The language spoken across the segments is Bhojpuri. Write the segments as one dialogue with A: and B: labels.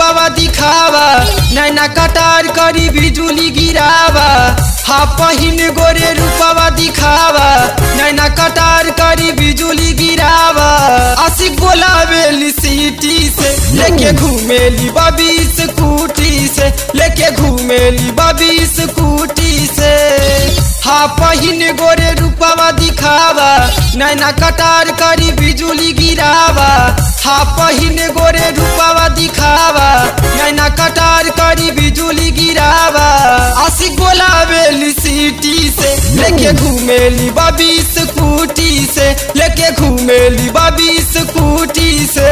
A: रूपावा दिखावा, नैना कटार करी बिजुली गिरावा। हा पहिन गोरे रूपावा दिखावा, नैना कटार करी बिजुली गिरावा। आशिक बोलावेली सिटी से, लेके घूमेली बबी स्कूटी से, लेके घूमेली बबी स्कूटी से। हा पहिन गोरे रूपावा दिखावा, नैना कटार करी बिजुली गिरावा। हा पहिन गोरे रूपावा दिखावा, नैना कटार करी बिजुली गिरावा। आशिक बोलावेली सिटी से, लेके घूमेली बबी स्कूटी से, लेके घूमेली बबी स्कूटी से।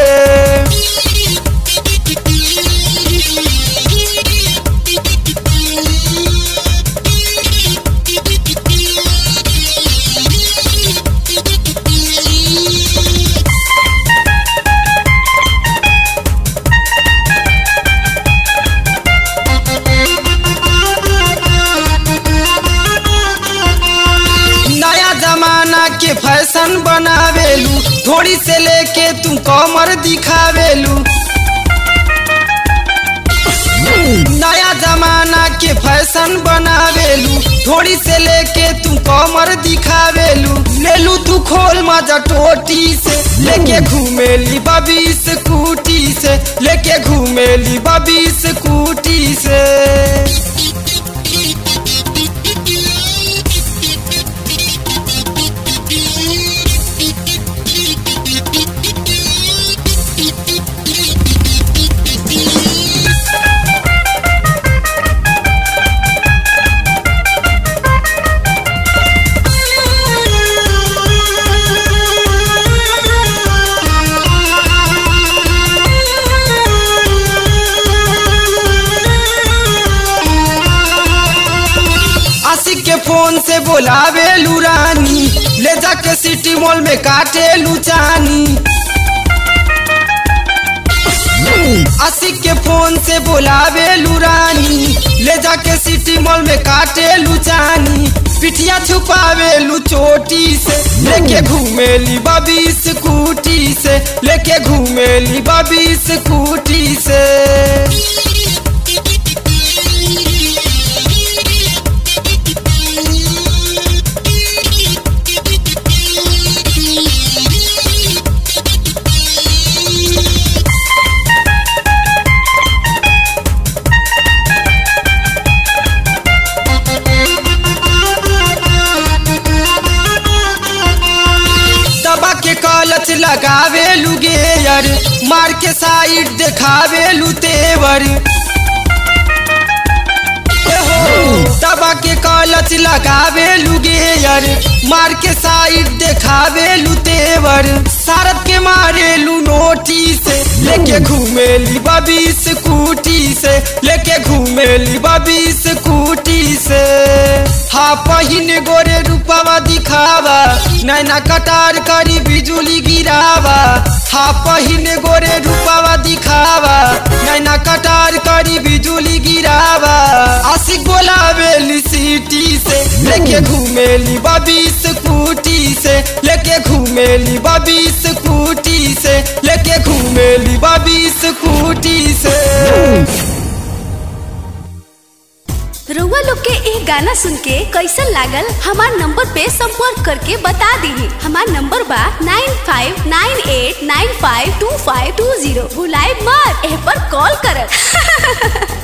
A: के फैशन बनावेलू, थोड़ी से लेके तू कमर दिखावेलू। नया जमाना के फैशन बनावेलू, थोड़ी से लेके तू कमर दिखावेलू। लेलू तू खोल मजा टोटी से, लेके घूमेली बबी स्कूटी से, लेके घूमेली बबी स्कूटी से। के फोन से बोलावेलू रानी, ले जाके सिटी मॉल में काटेलू चानी। आशिक के फोन से बोलावेलू रानी, ले जाके सिटी मॉल में काटेलू चानी। पिठिया छुपावेलू चोटी से, लेके घूमेली बबी स्कूटी से, लेके घूमेली बबी स्कूटी से। कलच लगावेलू गेयर, मार के साइड देखावेलू तेवर। दबा के कलच लगावेलू गेयर, मार के साइड देखावेलू तेवर। सारद के मारेलू नोटी से, लेके घूमेली बबी स्कूटी से, लेके घूमेली बबी स्कूटी से। हा पहिन गोरे रूपावा दिखावा, नैना कटार करी बिजुली गिरावा। हा पहिन गोरे रूपावा दिखावा, नैना कटार करी बिजुली गिरावा। आशिक बोलावेली सिटी से, लेके घूमेली बबी स्कूटी से, लेके घूमेली बबी स्कूटी से, लेके घूमेली बबी स्कूटी से।
B: रउआ लोग के एक गाना सुन के कैसन लागल, हमार नंबर पे संपर्क करके बता दी। हमार नंबर बा 9598952520। भुलाए मत, एह पर कॉल करत।